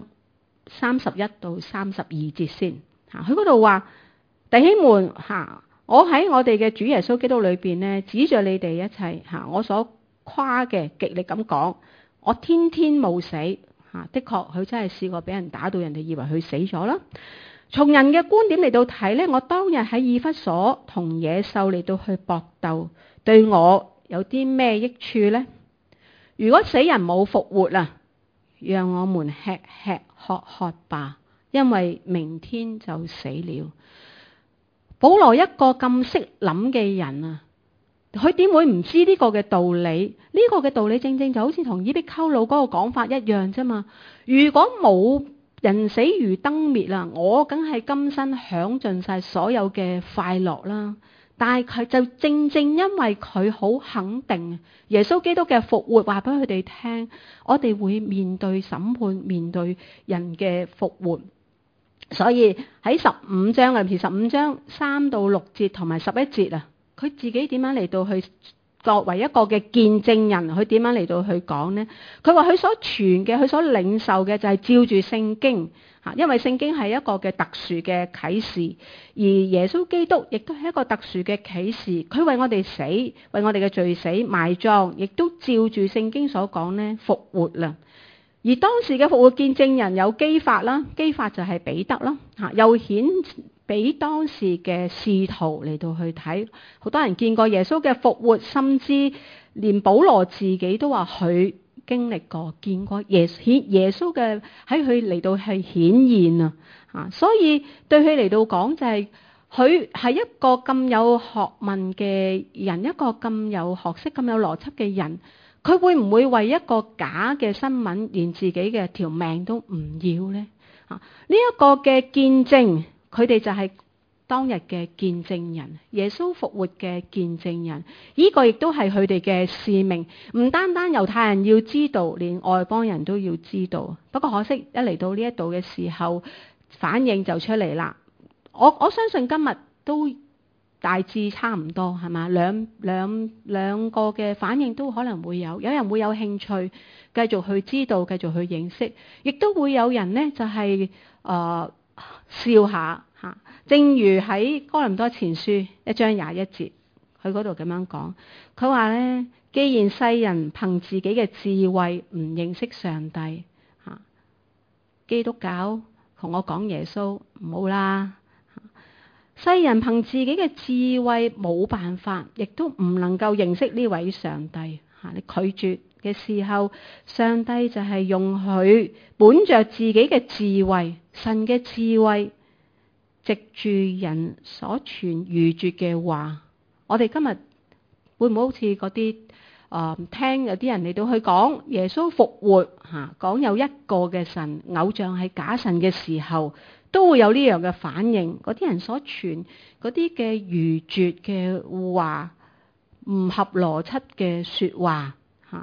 31到32節先。佢嗰度話：弟兄們我喺我哋嘅主耶穌基督裏邊呢，指着你哋一切我所誇嘅極力咁講，我天天冒死的確佢真係試過俾人打到人哋以為佢死咗啦。從人嘅觀點嚟到睇呢，我當日喺以弗所同野獸嚟到去搏鬥，對我有啲咩益處呢？如果死人冇復活啊，讓我們吃吃喝喝吧，因為明天就死了。保羅一個咁識諗嘅人啊，佢點會唔知呢個嘅道理？呢個嘅道理正正就好似同伊壁鳩魯嗰個講法一樣啫嘛。如果冇人死如燈滅啦，我梗係今生享盡晒所有嘅快樂啦。但係佢就正正因為佢好肯定耶穌基督嘅復活，話俾佢哋聽，我哋會面對審判，面對人嘅復活。所以喺15章啊，譬如15章3到6節同埋11節啊，佢自己點樣嚟到去作為一個嘅見證人，佢點樣嚟到去講呢？佢話佢所傳嘅，佢所領受嘅就係照住聖經。因為聖經係一個嘅特殊嘅啟示，而耶穌基督亦都係一個特殊嘅啟示。佢為我哋死，為我哋嘅罪死，埋葬，亦都照住聖經所講呢復活啦。而當時嘅復活見證人有基法啦，基法就係彼得啦，又顯俾當時嘅使徒嚟到去睇。好多人見過耶穌嘅復活，甚至連保羅自己都話佢經歷過、見過耶穌嘅喺佢嚟到係顯現啊！所以對佢嚟到講就係佢係一個咁有學問嘅人，一個咁有學識、咁有邏輯嘅人，佢會唔會為一個假嘅新聞，連自己嘅條命都唔要呢？呢一個嘅見證，佢哋就係當日嘅見證人，耶穌復活嘅見證人，呢個亦都係佢哋嘅使命。唔單單猶太人要知道，連外邦人都要知道。不過可惜，一嚟到呢一度嘅時候，反應就出嚟啦。我相信今日都大致差唔多，係嘛？兩個嘅反應都可能會有人會有興趣繼續去知道，繼續去認識，亦都會有人呢就係笑下。正如喺哥林多前書1章21節，佢嗰度咁樣講，佢話咧，既然世人憑自己嘅智慧唔認識上帝，基督教同我講耶穌唔好啦。世人憑自己嘅智慧冇辦法，亦都唔能夠認識呢位上帝。你拒絕嘅時候，上帝就係用佢本着自己嘅智慧，神嘅智慧，藉住人所傳愚拙嘅話。我哋今日會唔會好似嗰啲聽有啲人嚟到去講耶穌復活講有一個嘅神，偶像係假神嘅時候，都會有呢樣嘅反應。嗰啲人所傳嗰啲嘅愚拙嘅話，唔合邏輯嘅說話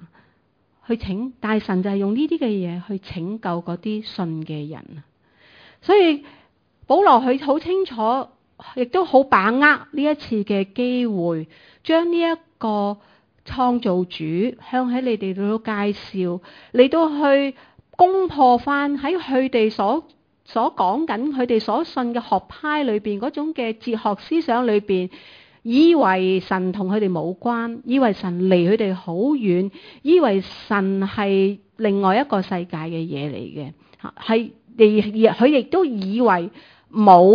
但係神就係用呢啲嘅嘢去拯救嗰啲信嘅人。所以保羅佢好清楚，亦都好把握呢一次嘅機會，將呢一個創造主向喺你哋度介紹，嚟到去攻破翻喺佢哋所講緊佢哋所信嘅學派裏邊嗰種嘅哲學思想裏邊，以為神同佢哋冇關，以為神離佢哋好遠，以為神係另外一個世界嘅嘢嚟嘅，佢亦都以為冇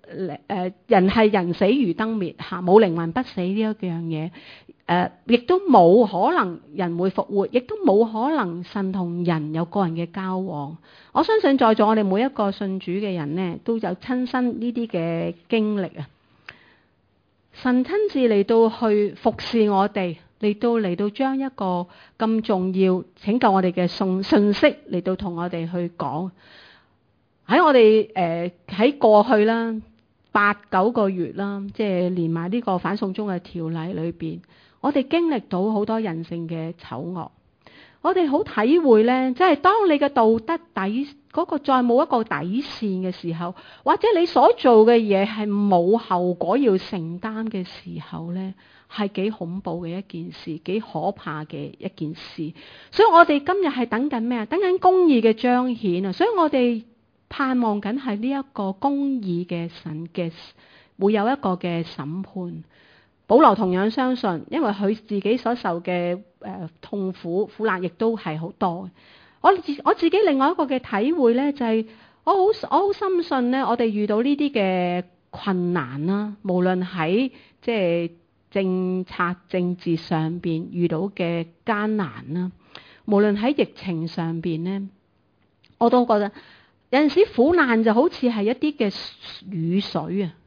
人係人死如燈滅嚇，冇靈魂不死呢一樣嘢。亦都冇可能人會復活，亦都冇可能神同人有個人嘅交往。我相信在座我哋每一個信主嘅人呢，都有親身呢啲嘅經歷啊！神親自嚟到去服侍我哋，嚟到將一個咁重要拯救我哋嘅信息嚟到同我哋去講。喺我哋喺過去啦8-9個月啦，即係連埋呢個反送中嘅條例裏邊，我哋經歷到好多人性嘅醜惡，我哋好體會呢，即係當你嘅道德底嗰個再冇一個底線嘅時候，或者你所做嘅嘢係冇後果要承擔嘅時候呢，係幾恐怖嘅一件事，幾可怕嘅一件事。所以我哋今日係等緊咩啊？等緊公義嘅彰顯啊！所以我哋盼望緊係呢一個公義嘅神嘅會有一個嘅審判。保羅同樣相信，因為佢自己所受嘅痛苦苦難亦都係好多。我自己另外一個嘅體會呢，就係我好深信呢，我哋遇到呢啲嘅困難啦，無論喺即係政策政治上邊遇到嘅艱難啦，無論喺疫情上邊呢，我都覺得有陣時苦難就好似係一啲嘅雨水啊，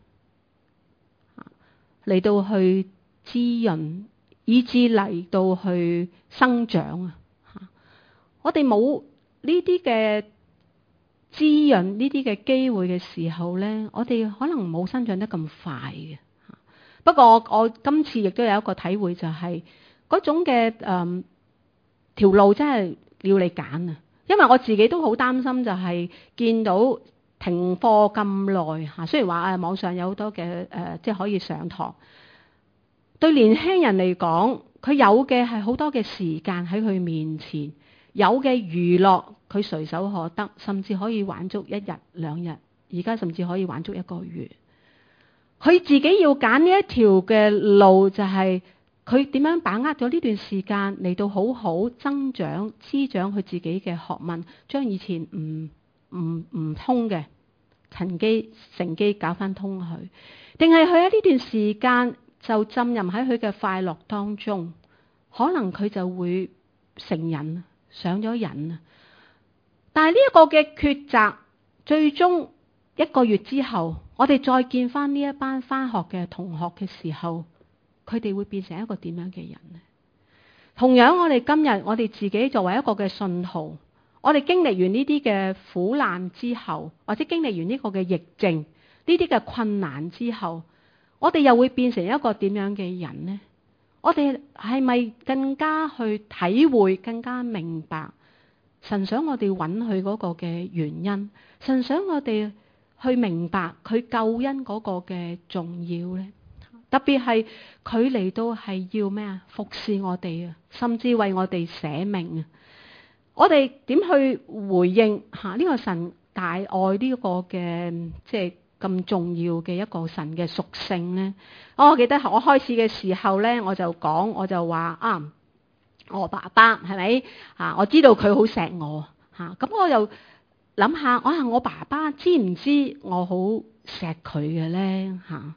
嚟到去滋潤，以至嚟到去生長啊！我哋冇呢啲嘅滋潤，呢啲嘅機會嘅時候呢，我哋可能冇生長得咁快嘅。不過我今次亦都有一個體會，就係嗰種嘅條路真係要你揀啊！因為我自己都好擔心，就係見到停課咁耐嚇，雖然話網上有好多嘅即係可以上堂。對年輕人嚟講，佢有嘅係好多嘅時間喺佢面前，有嘅娛樂佢隨手可得，甚至可以玩足1日2日，而家甚至可以玩足1個月。佢自己要揀呢一條嘅路，就係佢點樣把握咗呢段時間嚟到好好增長、滋長佢自己嘅學問，將以前唔通嘅趁機搞翻通佢，定係佢喺呢段時間就浸淫喺佢嘅快樂當中，可能佢就會成癮，上咗癮啊！但係呢一個嘅抉擇，最終1個月之後，我哋再見翻呢一班翻學嘅同學嘅時候，佢哋會變成一個點樣嘅人呢？同樣我哋今日我哋自己作為一個嘅信徒，我哋經歷完呢啲嘅苦難之後，或者經歷完呢個嘅疫症，呢啲嘅困難之後，我哋又會變成一個點樣嘅人呢？我哋係咪更加去體會，更加明白神想我哋揾佢嗰個嘅原因？神想我哋去明白佢救恩嗰個嘅重要呢？特別係佢嚟到係要咩啊？服侍我哋啊，甚至為我哋捨命啊！我哋點去回應呢個神大愛呢個嘅即係咁重要嘅一個神嘅屬性呢？我記得我開始嘅時候呢，我就話我爸爸係咪我知道佢好錫我咁我又諗下，我爸爸知唔知我好錫佢嘅呢？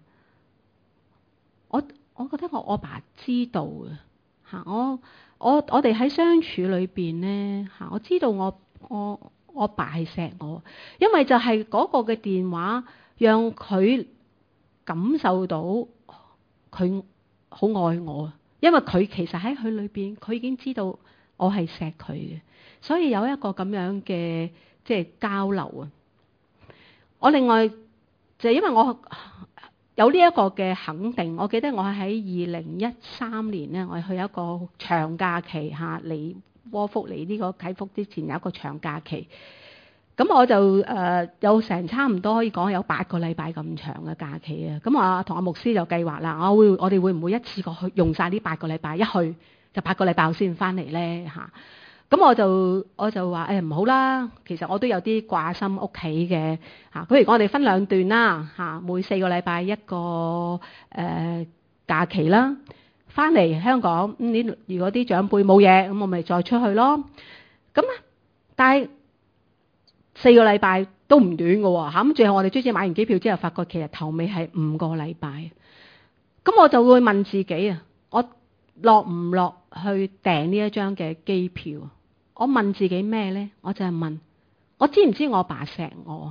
我覺得我爸知道嘅我哋喺相處裏邊呢我知道我爸係錫我，因為就係嗰個嘅電話讓佢感受到佢好愛我，因為佢其實喺佢裏邊佢已經知道我係錫佢嘅，所以有一個咁樣嘅即係交流啊！我另外就係因為我有呢一個嘅肯定，我記得我喺2013年呢，我去一個長假期嚟窩福嚟呢個啟福之前有一個長假期，咁我就有成差唔多可以講有8個禮拜咁長嘅假期啊！咁我同阿牧師就計劃啦，我哋會唔會一次過去用晒呢8個禮拜，一去就8個禮拜先翻嚟呢？咁我就話唔好啦，其實我都有啲掛心屋企嘅不如我哋分2段啦每4個禮拜一個假期啦，翻嚟香港如果啲長輩冇嘢，咁我咪再出去咯。咁但係 4個禮拜都唔短㗎喎嚇。咁最後我哋終於買完機票之後，發覺其實頭尾係5個禮拜。咁我就會問自己啊，我落唔落去訂呢一張嘅機票？我問自己咩呢？我就係問，我知唔知我爸錫我？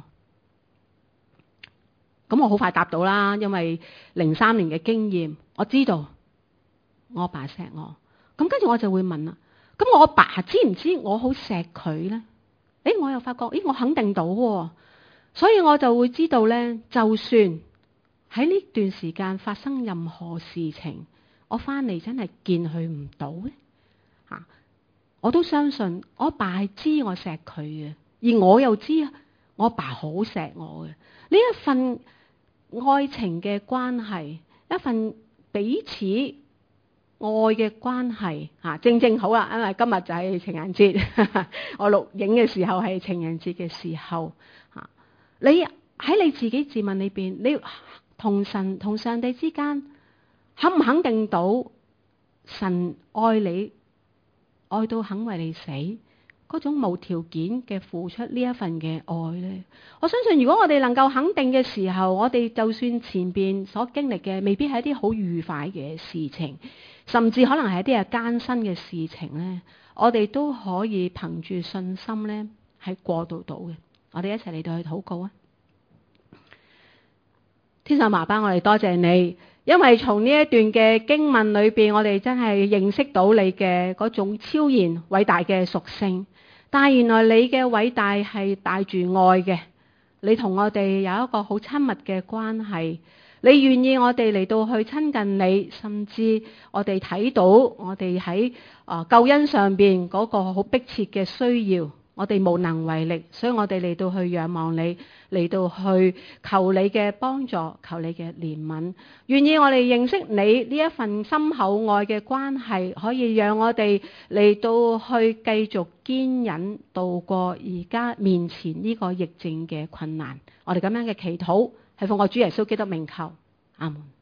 咁我好快答到啦，因為03年嘅經驗，我知道我爸錫我。咁跟住我就會問啦，咁我爸知唔知我好錫佢呢？我又發覺，我肯定到喎，所以我就會知道呢，就算喺呢段時間發生任何事情，我翻嚟真係見佢唔到咧，我都相信我爸係知我錫佢嘅，而我又知我爸好錫我嘅。呢一份愛情嘅關係，一份彼此愛嘅關係，正正好啦，因為今日就係情人節，我錄影嘅時候係情人節嘅時候，你喺你自己自問裏邊，你同神同上帝之間，肯唔肯定到神愛你，愛到肯為你死，嗰種無條件嘅付出呢一份嘅愛呢？我相信如果我哋能夠肯定嘅時候，我哋就算前邊所經歷嘅未必係一啲好愉快嘅事情，甚至可能係一啲艱辛嘅事情呢，我哋都可以憑住信心呢係過渡到嘅。我哋一齊嚟到去禱告啊！天上爸爸，我哋多謝你，因為從呢一段嘅經文裏邊，我哋真係認識到你嘅嗰種超然偉大嘅屬性。但係原來你嘅偉大係帶住愛嘅，你同我哋有一個好親密嘅關係，你願意我哋嚟到去親近你，甚至我哋睇到我哋喺救恩上邊嗰個好迫切嘅需要。我哋無能為力，所以我哋嚟到去仰望你，嚟到去求你嘅幫助，求你嘅憐憫。願意我哋認識你呢一份深厚愛嘅關係，可以讓我哋嚟到去繼續堅忍度過而家面前呢個疫症嘅困難。我哋咁樣嘅祈禱係奉我主耶穌基督名求，阿門。